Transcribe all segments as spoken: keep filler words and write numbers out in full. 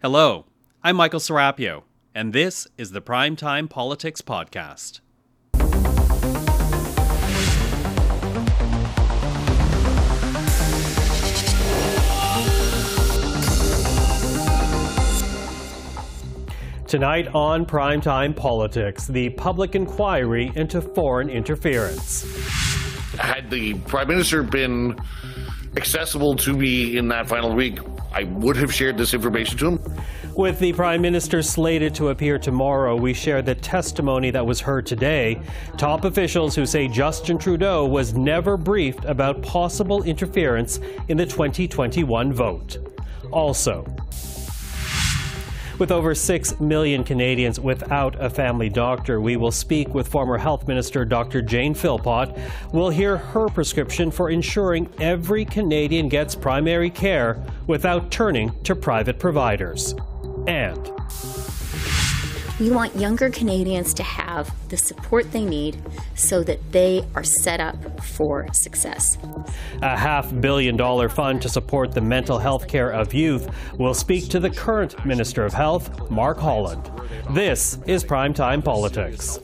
Hello, I'm Michael Serapio, and this is the Primetime Politics Podcast. Tonight on Primetime Politics, the public inquiry into foreign interference. Had the Prime Minister been accessible to me in that final week, I would have shared this information to him. With the Prime Minister slated to appear tomorrow, we share the testimony that was heard today. Top officials who say Justin Trudeau was never briefed about possible interference in the twenty twenty-one vote. Also, with over six million Canadians without a family doctor, we will speak with former Health Minister Doctor Jane Philpott. We'll hear her prescription for ensuring every Canadian gets primary care without turning to private providers. And we want younger Canadians to have the support they need so that they are set up for success. A half billion dollar fund to support the mental health care of youth will speak to the current Minister of Health, Mark Holland. This is Primetime Politics.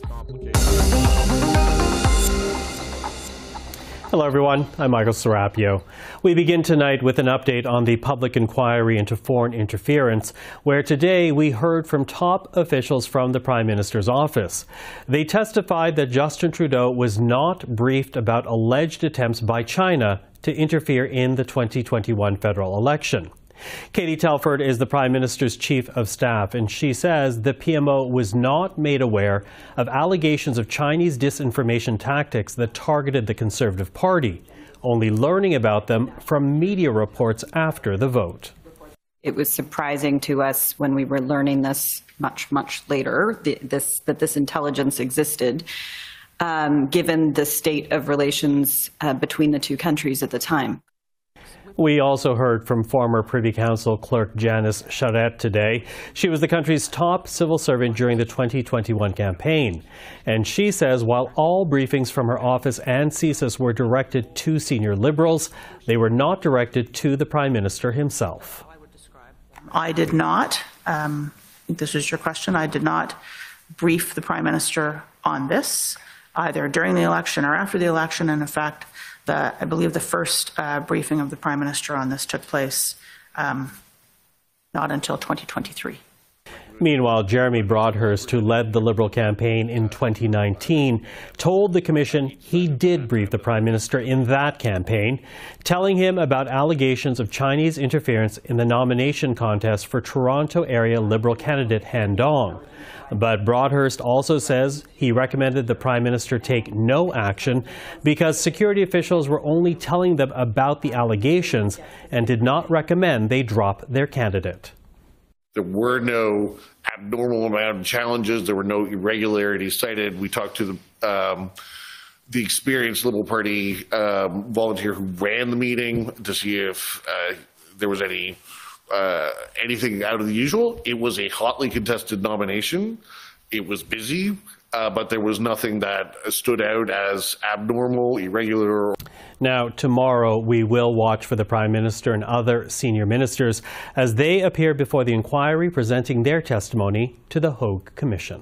Hello everyone, I'm Michael Serapio. We begin tonight with an update on the public inquiry into foreign interference, where today we heard from top officials from the Prime Minister's office. They testified that Justin Trudeau was not briefed about alleged attempts by China to interfere in the twenty twenty-one federal election. Katie Telford is the Prime Minister's Chief of Staff, and she says the P M O was not made aware of allegations of Chinese disinformation tactics that targeted the Conservative Party, only learning about them from media reports after the vote. It was surprising to us when we were learning this much, much later, the, this, that this intelligence existed, um, given the state of relations uh, between the two countries at the time. We also heard from former Privy Council Clerk Janice Charette today. She was the country's top civil servant during the twenty twenty-one campaign. And she says while all briefings from her office and C S I S were directed to senior Liberals, they were not directed to the Prime Minister himself. I did not, um, I think this was your question, I did not brief the Prime Minister on this, either during the election or after the election. And in fact, The, I believe the first uh, briefing of the Prime Minister on this took place um, not until twenty twenty-three. Meanwhile, Jeremy Broadhurst, who led the Liberal campaign in twenty nineteen, told the Commission he did brief the Prime Minister in that campaign, telling him about allegations of Chinese interference in the nomination contest for Toronto area Liberal candidate Han Dong. But Broadhurst also says he recommended the Prime Minister take no action because security officials were only telling them about the allegations and did not recommend they drop their candidate. There were no abnormal amount of challenges. There were no irregularities cited. We talked to the um, the experienced Liberal Party um, volunteer who ran the meeting to see if uh, there was any uh, anything out of the usual. It was a hotly contested nomination. It was busy, uh, but there was nothing that stood out as abnormal, irregular. Now, tomorrow, we will watch for the Prime Minister and other senior ministers as they appear before the inquiry, presenting their testimony to the Hogue Commission.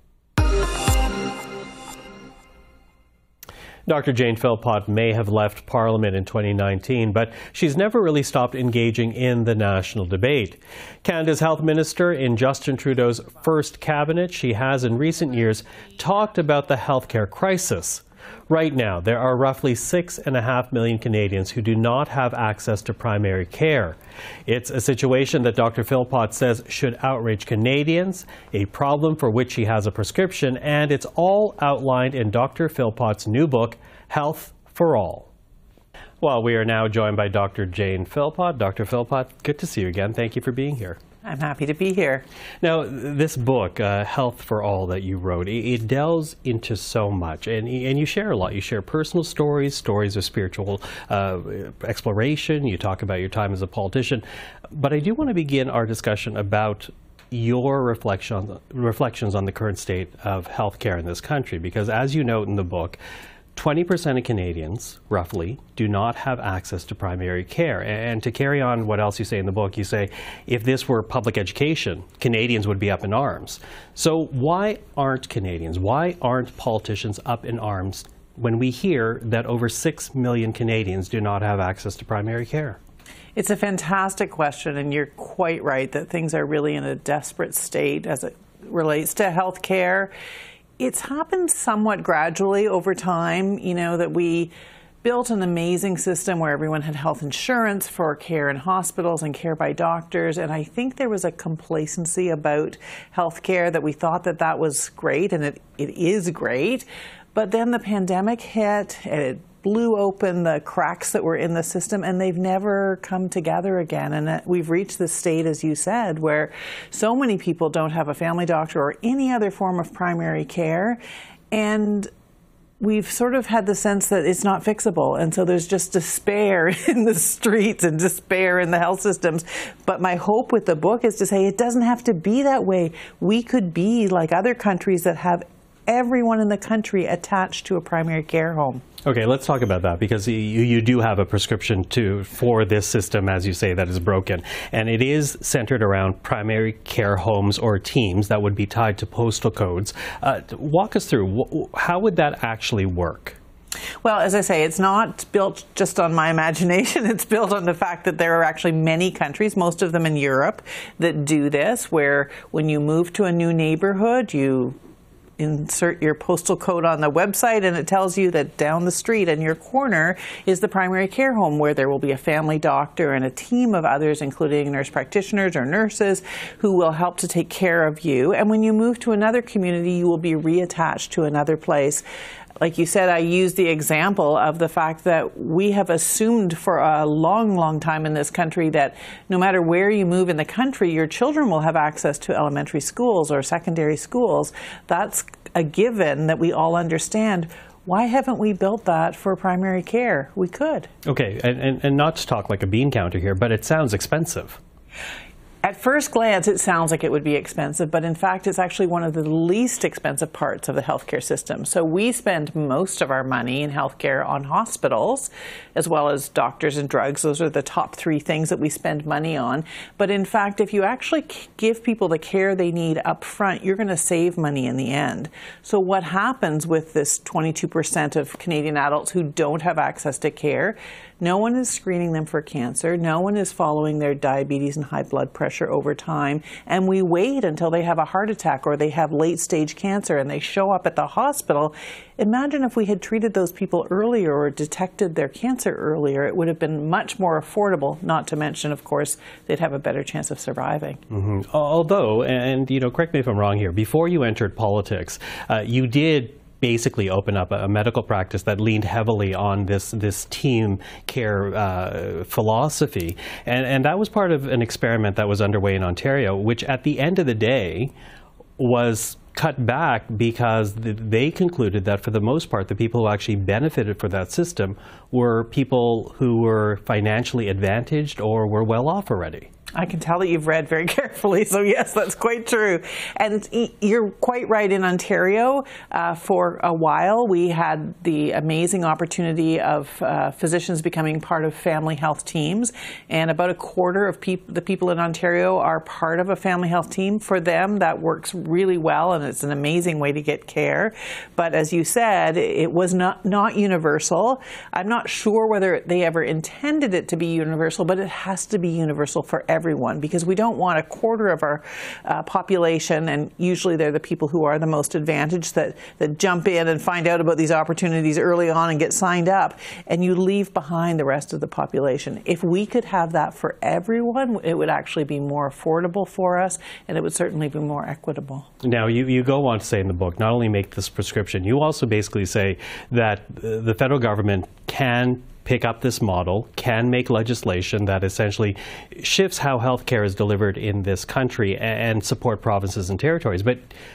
Doctor Jane Philpott may have left Parliament in twenty nineteen, but she's never really stopped engaging in the national debate. Canada's Health Minister in Justin Trudeau's first cabinet, she has in recent years talked about the healthcare crisis. Right now, there are roughly six and a half million Canadians who do not have access to primary care. It's a situation that Doctor Philpott says should outrage Canadians, a problem for which she has a prescription, and it's all outlined in Doctor Philpott's new book, Health for All. Well, we are now joined by Doctor Jane Philpott. Doctor Philpott, good to see you again. Thank you for being here. I'm happy to be here. Now, this book, uh, Health for All, that you wrote, it, it delves into so much, and, and you share a lot. You share personal stories, stories of spiritual uh, exploration. You talk about your time as a politician. But I do want to begin our discussion about your reflection, reflections on the current state of healthcare in this country, because as you note in the book, twenty percent of Canadians, roughly, do not have access to primary care. And to carry on what else you say in the book, you say, if this were public education, Canadians would be up in arms. So why aren't Canadians, why aren't politicians up in arms when we hear that over six million Canadians do not have access to primary care? It's a fantastic question, and you're quite right that things are really in a desperate state as it relates to health care. It's happened somewhat gradually over time, you know, that we built an amazing system where everyone had health insurance for care in hospitals and care by doctors. And I think there was a complacency about health care that we thought that that was great, and it, it is great. But then the pandemic hit, and it blew open the cracks that were in the system, and they've never come together again. And we've reached this state, as you said, where so many people don't have a family doctor or any other form of primary care. And we've sort of had the sense that it's not fixable. And so there's just despair in the streets and despair in the health systems. But my hope with the book is to say it doesn't have to be that way. We could be like other countries that have everyone in the country attached to a primary care home. Okay, let's talk about that, because you, you do have a prescription to, for this system, as you say, that is broken. And it is centered around primary care homes or teams that would be tied to postal codes. Uh, walk us through, wh- how would that actually work? Well, as I say, it's not built just on my imagination. It's built on the fact that there are actually many countries, most of them in Europe, that do this, where when you move to a new neighborhood, you insert your postal code on the website, and it tells you that down the street in your corner is the primary care home, where there will be a family doctor and a team of others, including nurse practitioners or nurses, who will help to take care of you. And when you move to another community, you will be reattached to another place. Like you said, I used the example of the fact that we have assumed for a long, long time in this country that no matter where you move in the country, your children will have access to elementary schools or secondary schools. That's a given that we all understand. Why haven't we built that for primary care? We could. Okay, and, and, and not to talk like a bean counter here, but it sounds expensive. At first glance, it sounds like it would be expensive, but in fact, it's actually one of the least expensive parts of the healthcare system. So we spend most of our money in healthcare on hospitals, as well as doctors and drugs. Those are the top three things that we spend money on. But in fact, if you actually give people the care they need up front, you're going to save money in the end. So what happens with this twenty-two percent of Canadian adults who don't have access to care? No one is screening them for cancer. No one is following their diabetes and high blood pressure over time. And we wait until they have a heart attack or they have late stage cancer and they show up at the hospital. Imagine if we had treated those people earlier or detected their cancer earlier. It would have been much more affordable, not to mention, of course, they'd have a better chance of surviving. Mm-hmm. Although, and you know, correct me if I'm wrong here, before you entered politics, uh, you did basically open up a medical practice that leaned heavily on this this team care uh, philosophy. And, and that was part of an experiment that was underway in Ontario, which at the end of the day was cut back because they concluded that for the most part, the people who actually benefited from that system were people who were financially advantaged or were well off already. I can tell that you've read very carefully, so yes, that's quite true. And you're quite right. In Ontario, uh, for a while, we had the amazing opportunity of uh, physicians becoming part of family health teams, and about a quarter of peop- the people in Ontario are part of a family health team. For them, that works really well, and it's an amazing way to get care. But as you said, it was not, not universal. I'm not sure whether they ever intended it to be universal, but it has to be universal for everyone. Everyone, because we don't want a quarter of our uh, population, and usually they're the people who are the most advantaged that, that jump in and find out about these opportunities early on and get signed up, and you leave behind the rest of the population. If we could have that for everyone, it would actually be more affordable for us, and it would certainly be more equitable. Now, you, you go on to say in the book, not only make this prescription, you also basically say that the federal government can pick up this model, can make legislation that essentially shifts how healthcare is delivered in this country and support provinces and territories. But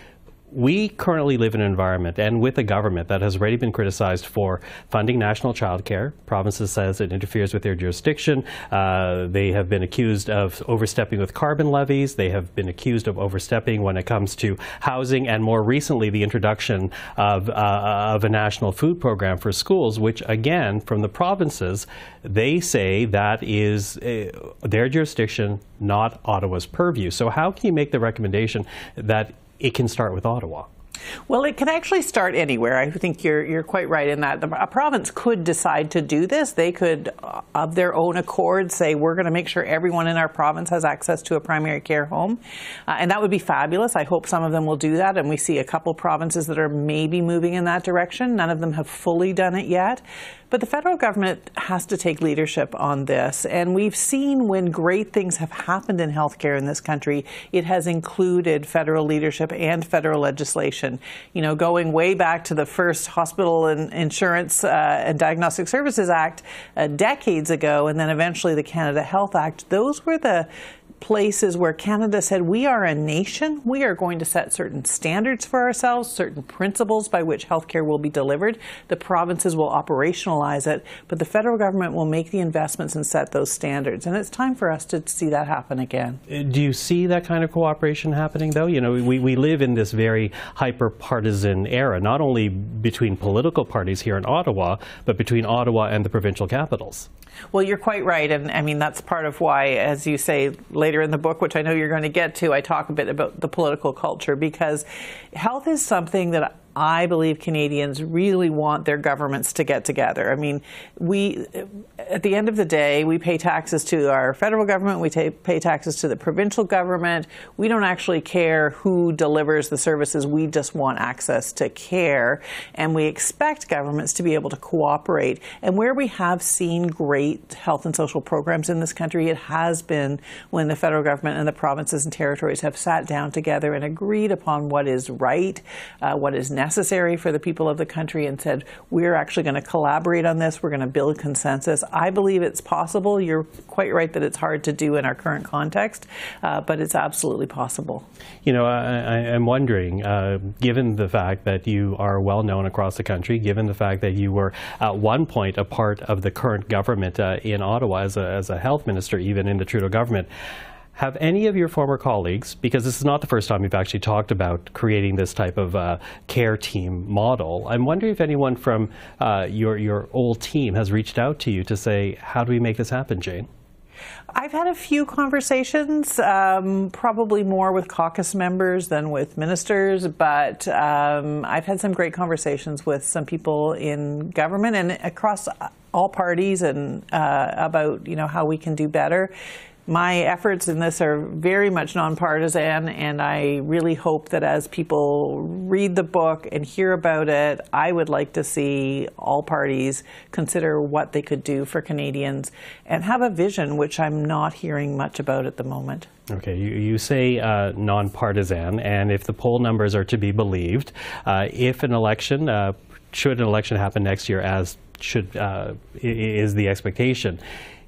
we currently live in an environment and with a government that has already been criticized for funding national childcare. Provinces says it interferes with their jurisdiction. Uh, they have been accused of overstepping with carbon levies. They have been accused of overstepping when it comes to housing, and more recently the introduction of, uh, of a national food program for schools, which again, from the provinces, they say that is uh, their jurisdiction, not Ottawa's purview. So how can you make the recommendation that it can start with Ottawa? Well, it can actually start anywhere. I think you're you're quite right in that. A province could decide to do this. They could, uh, of their own accord, say, we're going to make sure everyone in our province has access to a primary care home. Uh, and that would be fabulous. I hope some of them will do that. And we see a couple provinces that are maybe moving in that direction. None of them have fully done it yet. But the federal government has to take leadership on this. And we've seen when great things have happened in healthcare in this country, it has included federal leadership and federal legislation. You know, going way back to the first Hospital and Insurance uh, and Diagnostic Services Act uh, decades ago, and then eventually the Canada Health Act, those were the places where Canada said, we are a nation. We are going to set certain standards for ourselves, certain principles by which healthcare will be delivered. The provinces will operationalize it, but the federal government will make the investments and set those standards. And it's time for us to see that happen again. Do you see that kind of cooperation happening, though? You know, we, we live in this very hyper-partisan era, not only between political parties here in Ottawa, but between Ottawa and the provincial capitals. Well, you're quite right. And I mean, that's part of why, as you say later in the book, which I know you're going to get to, I talk a bit about the political culture, because health is something that I believe Canadians really want their governments to get together. I mean, we, at the end of the day, we pay taxes to our federal government, we pay taxes to the provincial government. We don't actually care who delivers the services. We just want access to care. And we expect governments to be able to cooperate. And where we have seen great health and social programs in this country, it has been when the federal government and the provinces and territories have sat down together and agreed upon what is right, uh, what is necessary. necessary for the people of the country, and said, we're actually going to collaborate on this, we're going to build consensus. I believe it's possible. You're quite right that it's hard to do in our current context, uh, but it's absolutely possible. You know, I, I'm wondering, uh, given the fact that you are well known across the country, given the fact that you were at one point a part of the current government uh, in Ottawa as a, as a health minister, even in the Trudeau government, have any of your former colleagues, because this is not the first time you've actually talked about creating this type of uh, care team model, I'm wondering if anyone from uh, your, your old team has reached out to you to say, how do we make this happen, Jane? I've had a few conversations, um, probably more with caucus members than with ministers, but um, I've had some great conversations with some people in government and across all parties, and uh, about, you know, how we can do better. My efforts in this are very much nonpartisan, and I really hope that as people read the book and hear about it, I would like to see all parties consider what they could do for Canadians and have a vision, which I'm not hearing much about at the moment. Okay, you, you say uh, nonpartisan, and if the poll numbers are to be believed, uh, if an election, uh, should an election happen next year, as should uh, is the expectation,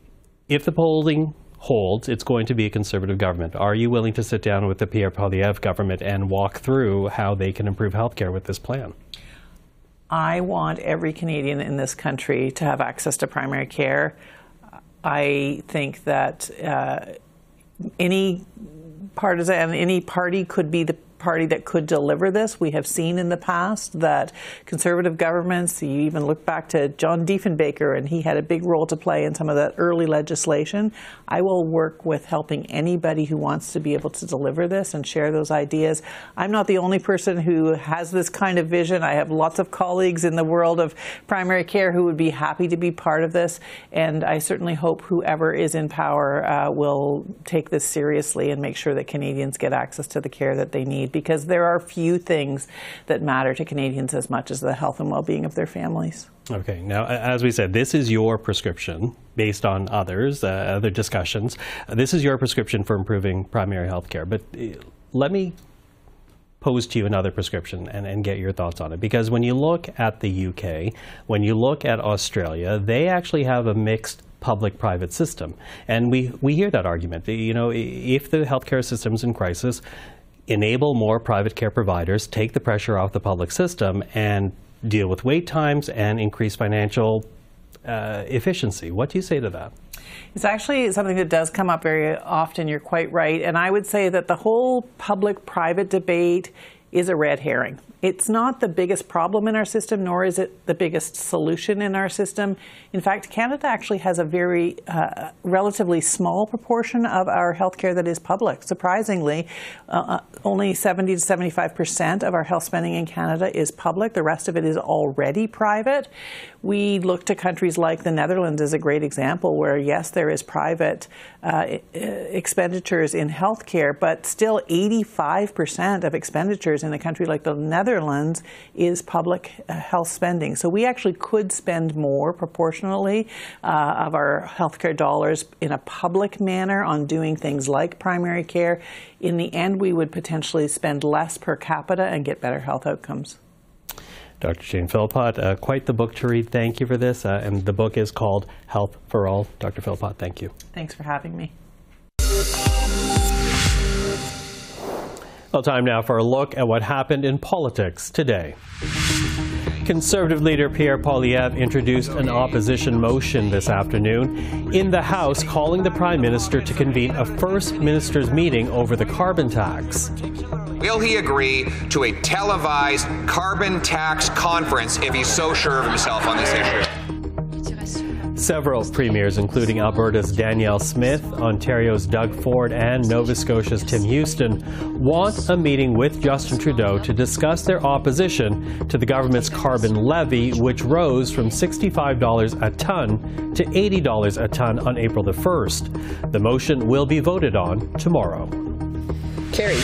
if the polling holds, it's going to be a Conservative government. Are you willing to sit down with the Pierre Poilievre government and walk through how they can improve healthcare with this plan? I want every Canadian in this country to have access to primary care. I think that uh, any partisan, any party could be the party that could deliver this. We have seen in the past that Conservative governments, you even look back to John Diefenbaker, and he had a big role to play in some of that early legislation. I will work with helping anybody who wants to be able to deliver this and share those ideas. I'm not the only person who has this kind of vision. I have lots of colleagues in the world of primary care who would be happy to be part of this, and I certainly hope whoever is in power uh, will take this seriously and make sure that Canadians get access to the care that they need, because there are few things that matter to Canadians as much as the health and well-being of their families. Okay. Now, as we said, this is your prescription based on others, uh, other discussions. Uh, this is your prescription for improving primary health care. But uh, let me pose to you another prescription and, and get your thoughts on it. Because when you look at the U K, when you look at Australia, they actually have a mixed public-private system. And we, we hear that argument. You know, if the healthcare system's in crisis, enable more private care providers, take the pressure off the public system, and deal with wait times and increase financial uh, efficiency. What do you say to that? It's actually something that does come up very often. You're quite right. And I would say that the whole public-private debate is a red herring. It's not the biggest problem in our system, nor is it the biggest solution in our system. In fact, Canada actually has a very uh, relatively small proportion of our healthcare that is public. Surprisingly, uh, only seventy to seventy-five percent of our health spending in Canada is public. The rest of it is already private. We look to countries like the Netherlands as a great example where, yes, there is private uh, expenditures in healthcare, but still eighty-five percent of expenditures in a country like the Netherlands Netherlands is public uh, health spending. So we actually could spend more proportionally uh, of our healthcare dollars in a public manner on doing things like primary care. In the end, we would potentially spend less per capita and get better health outcomes. Doctor Jane Philpott, uh, quite the book to read. Thank you for this. Uh, and the book is called Health for All. Doctor Philpott, thank you. Thanks for having me. Well, time now for a look at what happened in politics today. Conservative leader Pierre Poilievre introduced an opposition motion this afternoon in the House calling the Prime Minister to convene a First Minister's meeting over the carbon tax. Will he agree to a televised carbon tax conference if he's so sure of himself on this issue? Several premiers, including Alberta's Danielle Smith, Ontario's Doug Ford, and Nova Scotia's Tim Houston, want a meeting with Justin Trudeau to discuss their opposition to the government's carbon levy, which rose from sixty-five dollars a tonne to eighty dollars a tonne on April the first. The motion will be voted on tomorrow. Carried.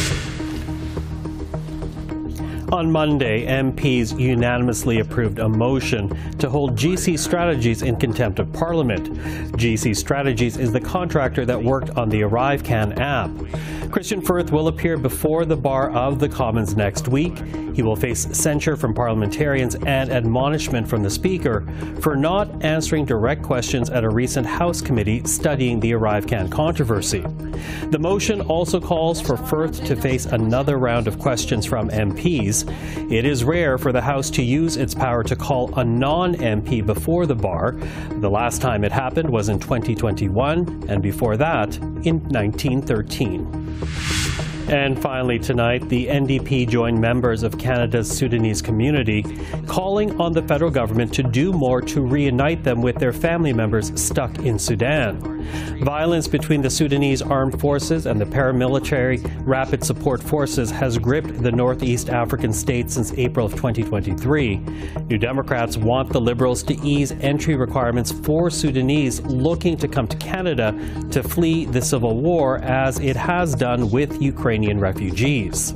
On Monday, M Ps unanimously approved a motion to hold G C Strategies in contempt of Parliament. G C Strategies is the contractor that worked on the ArriveCan app. Christian Firth will appear before the bar of the Commons next week. He will face censure from parliamentarians and admonishment from the Speaker for not answering direct questions at a recent House committee studying the ArriveCan controversy. The motion also calls for Firth to face another round of questions from M Ps. It is rare for the House to use its power to call a non-M P before the bar. The last time it happened was in twenty twenty-one, and before that, in nineteen thirteen. And finally tonight, the N D P joined members of Canada's Sudanese community, calling on the federal government to do more to reunite them with their family members stuck in Sudan. Violence between the Sudanese armed forces and the paramilitary Rapid Support Forces has gripped the Northeast African state since April of twenty twenty-three. New Democrats want the Liberals to ease entry requirements for Sudanese looking to come to Canada to flee the civil war, as it has done with Ukrainian refugees.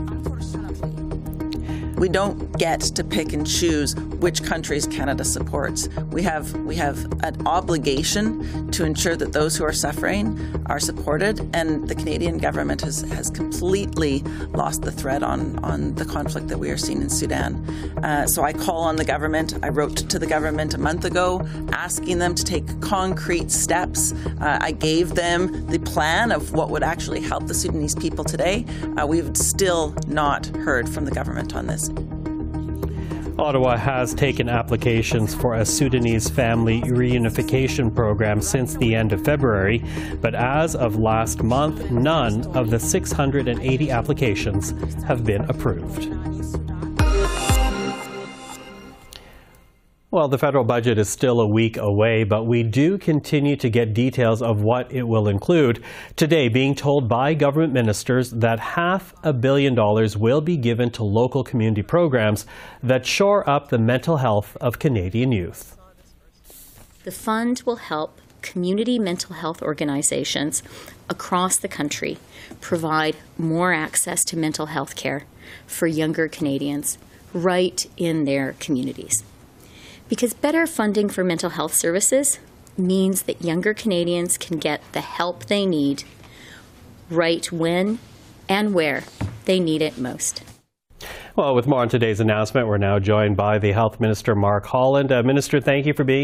We don't get to pick and choose which countries Canada supports. We have we have an obligation to ensure that those who are suffering are supported, and the Canadian government has, has completely lost the thread on, on the conflict that we are seeing in Sudan. Uh, so I call on the government. I wrote to the government a month ago asking them to take concrete steps. Uh, I gave them the plan of what would actually help the Sudanese people today. Uh, we've still not heard from the government on this. Ottawa has taken applications for a Sudanese family reunification program since the end of February, but as of last month, none of the six hundred eighty applications have been approved. Well, the federal budget is still a week away, but we do continue to get details of what it will include. Today, being told by government ministers that half a billion dollars will be given to local community programs that shore up the mental health of Canadian youth. The fund will help community mental health organizations across the country provide more access to mental health care for younger Canadians right in their communities. Because better funding for mental health services means that younger Canadians can get the help they need right when and where they need it most. Well, with more on today's announcement, we're now joined by the Health Minister, Mark Holland. Uh, Minister, thank you for being here.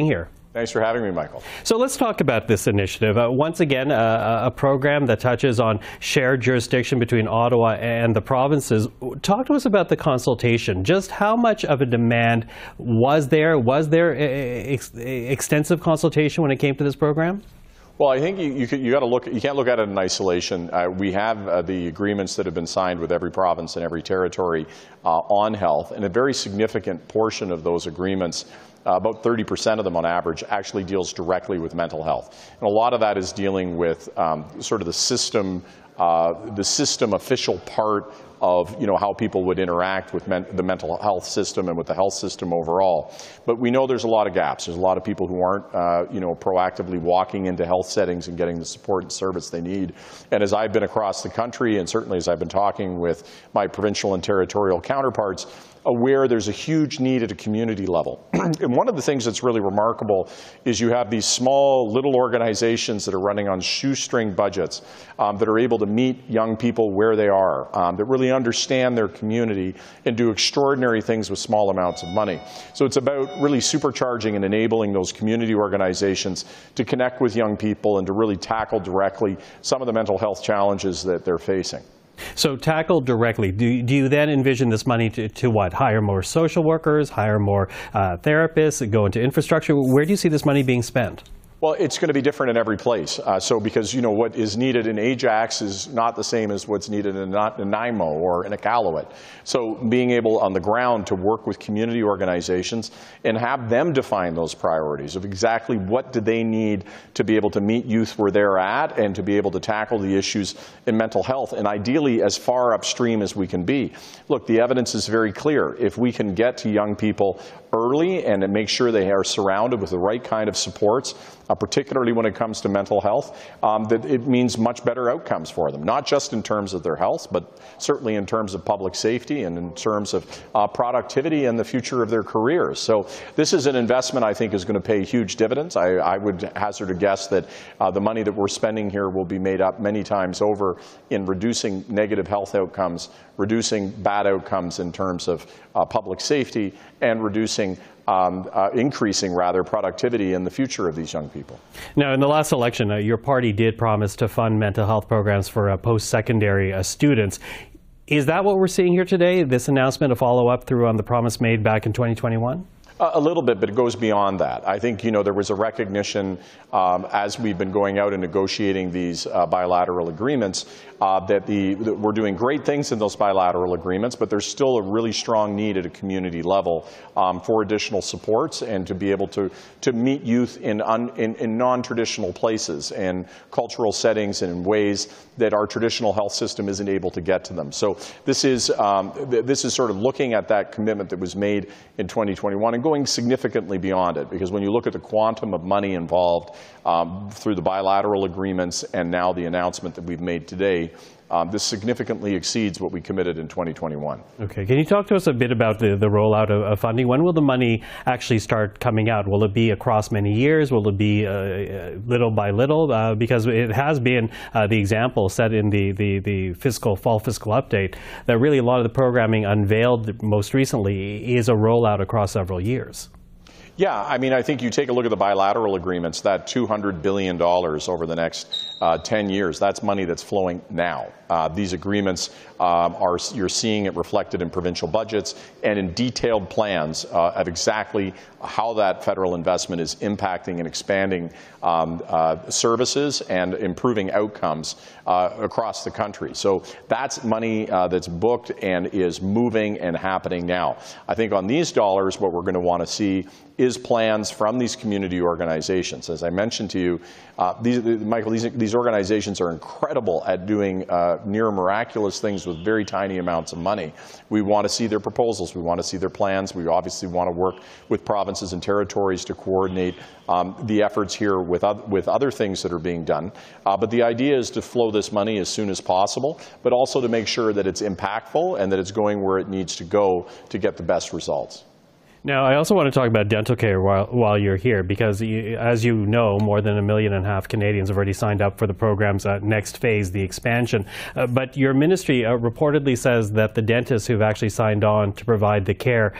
Thanks for having me, Michael. So let's talk about this initiative. Uh, once again, uh, a program that touches on shared jurisdiction between Ottawa and the provinces. Talk to us about the consultation. Just how much of a demand was there? Was there ex extensive consultation when it came to this program? Well, I think you, you, you got to look. You can't look at it in isolation. Uh, we have uh, the agreements that have been signed with every province and every territory uh, on health, and a very significant portion of those agreements, Uh, about thirty percent of them on average, actually deals directly with mental health. And a lot of that is dealing with um, sort of the system, uh, the system official part of, you know, how people would interact with men the mental health system and with the health system overall. But we know there's a lot of gaps. There's a lot of people who aren't, uh, you know, proactively walking into health settings and getting the support and service they need. And as I've been across the country, and certainly as I've been talking with my provincial and territorial counterparts, aware there's a huge need at a community level. And one of the things that's really remarkable is you have these small little organizations that are running on shoestring budgets um, that are able to meet young people where they are, um, that really understand their community and do extraordinary things with small amounts of money. So it's about really supercharging and enabling those community organizations to connect with young people and to really tackle directly some of the mental health challenges that they're facing. So tackle directly. Do, do you then envision this money to, to what? Hire more social workers, hire more uh, therapists, go into infrastructure? Where do you see this money being spent? Well, it's going to be different in every place. Uh, so because, you know, what is needed in Ajax is not the same as what's needed in Nanaimo or in Iqaluit. So being able on the ground to work with community organizations and have them define those priorities of exactly what do they need to be able to meet youth where they're at and to be able to tackle the issues in mental health, and ideally as far upstream as we can be. Look, the evidence is very clear. If we can get to young people early and make sure they are surrounded with the right kind of supports, uh, particularly when it comes to mental health, um, that it means much better outcomes for them, not just in terms of their health, but certainly in terms of public safety and in terms of uh, productivity and the future of their careers. So this is an investment I think is going to pay huge dividends. I, I would hazard a guess that uh, the money that we're spending here will be made up many times over in reducing negative health outcomes, reducing bad outcomes in terms of uh, public safety, and reducing Um, uh, increasing, rather, productivity in the future of these young people. Now, in the last election, uh, your party did promise to fund mental health programs for uh, post-secondary uh, students. Is that what we're seeing here today, this announcement, a follow-up through on the promise made back in twenty twenty-one? A little bit, but it goes beyond that. I think, you know, there was a recognition um, as we've been going out and negotiating these uh, bilateral agreements uh, that, the, that we're doing great things in those bilateral agreements, but there's still a really strong need at a community level um, for additional supports and to be able to, to meet youth in, un, in, in non-traditional places and cultural settings and in ways that our traditional health system isn't able to get to them. So this is, um, th this is sort of looking at that commitment that was made in twenty twenty-one and going significantly beyond it, because when you look at the quantum of money involved um, through the bilateral agreements and now the announcement that we've made today, um, this significantly exceeds what we committed in twenty twenty-one. Okay, can you talk to us a bit about the, the rollout of, of funding? When will the money actually start coming out? Will it be across many years? Will it be uh, little by little? Uh, because it has been uh, the example set in the, the, the fiscal fall fiscal update that really a lot of the programming unveiled most recently is a rollout across several years. Yeah, I mean, I think you take a look at the bilateral agreements, that two hundred billion dollars over the next uh, ten years, that's money that's flowing now. Uh, these agreements um, are, you're seeing it reflected in provincial budgets and in detailed plans uh, of exactly how that federal investment is impacting and expanding um, uh, services and improving outcomes uh, across the country. So that's money uh, that's booked and is moving and happening now. I think on these dollars, what we're going to want to see is plans from these community organizations. As I mentioned to you, uh, these, Michael, these, these organizations are incredible at doing uh, near miraculous things with very tiny amounts of money. We want to see their proposals. We want to see their plans. We obviously want to work with provinces and territories to coordinate um, the efforts here with, with other things that are being done. Uh, but the idea is to flow this money as soon as possible, but also to make sure that it's impactful and that it's going where it needs to go to get the best results. Now, I also want to talk about dental care while, while you're here, because you, as you know, more than a million and a half Canadians have already signed up for the program's uh, next phase, the expansion. Uh, but your ministry uh, reportedly says that the dentists who've actually signed on to provide the care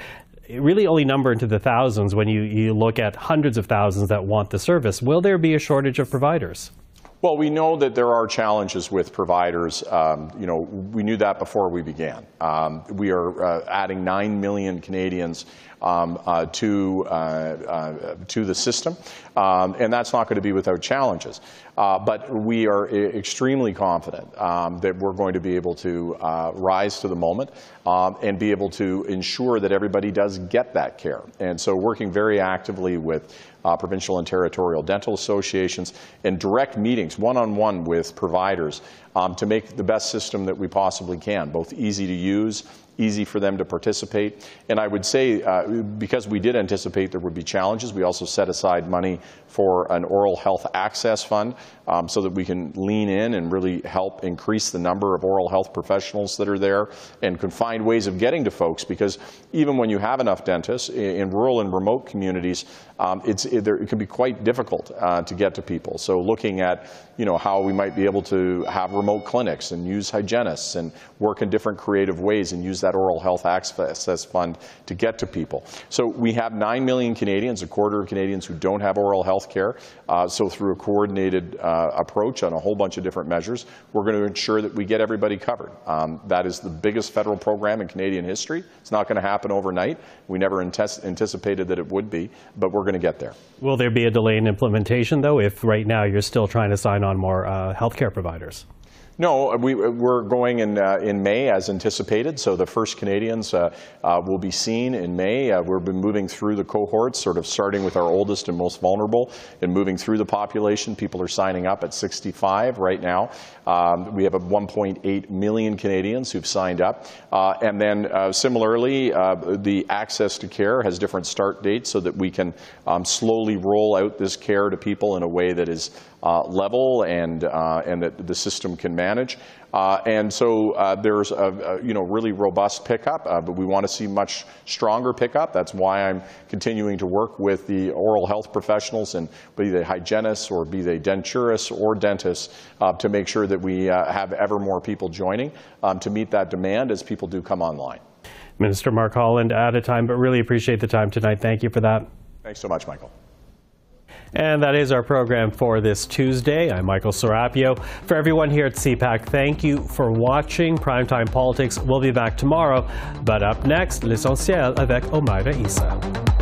really only number into the thousands when you, you look at hundreds of thousands that want the service. Will there be a shortage of providers? Well, we know that there are challenges with providers. Um, you know, we knew that before we began. Um, we are uh, adding nine million Canadians um, uh, to uh, uh, to the system, um, and that's not going to be without challenges. Uh, but we are I- extremely confident um, that we're going to be able to uh, rise to the moment um, and be able to ensure that everybody does get that care. And so, working very actively with Uh, provincial and territorial dental associations, and direct meetings, one-on-one with providers um, to make the best system that we possibly can, both easy to use, easy for them to participate. And I would say, uh, because we did anticipate there would be challenges, we also set aside money for an oral health access fund um, so that we can lean in and really help increase the number of oral health professionals that are there and can find ways of getting to folks, because even when you have enough dentists in, in rural and remote communities, um, it's, it, there, it can be quite difficult uh, to get to people. So looking at, you know, how we might be able to have remote clinics and use hygienists and work in different creative ways and use that oral health access fund to get to people. So we have nine million Canadians, a quarter of Canadians who don't have oral health care. Uh, so through a coordinated uh, approach on a whole bunch of different measures, we're going to ensure that we get everybody covered. Um, that is the biggest federal program in Canadian history. It's not going to happen overnight. We never antes- anticipated that it would be, but we're going to get there. Will there be a delay in implementation, though, if right now you're still trying to sign on more uh, healthcare providers? No, we, we're going in uh, in May as anticipated. So the first Canadians uh, uh, will be seen in May. Uh, we've been moving through the cohorts, sort of starting with our oldest and most vulnerable and moving through the population. People are signing up at sixty-five right now. Um, we have a one point eight million Canadians who've signed up. Uh, and then uh, similarly, uh, the access to care has different start dates so that we can um, slowly roll out this care to people in a way that is uh, level and, uh, and that the system can manage. Manage. Uh, and so uh, there's a, a you know really robust pickup, uh, but we want to see much stronger pickup. That's why I'm continuing to work with the oral health professionals, and be they hygienists or be they denturists or dentists, uh, to make sure that we uh, have ever more people joining um, to meet that demand as people do come online. Minister Mark Holland, out of time, but really appreciate the time tonight. Thank you for that. Thanks so much, Michael. And that is our program for this Tuesday. I'm Michael Serapio. For everyone here at C PAC, thank you for watching Primetime Politics. We'll be back tomorrow. But up next, L'Essentiel avec Omaira Issa.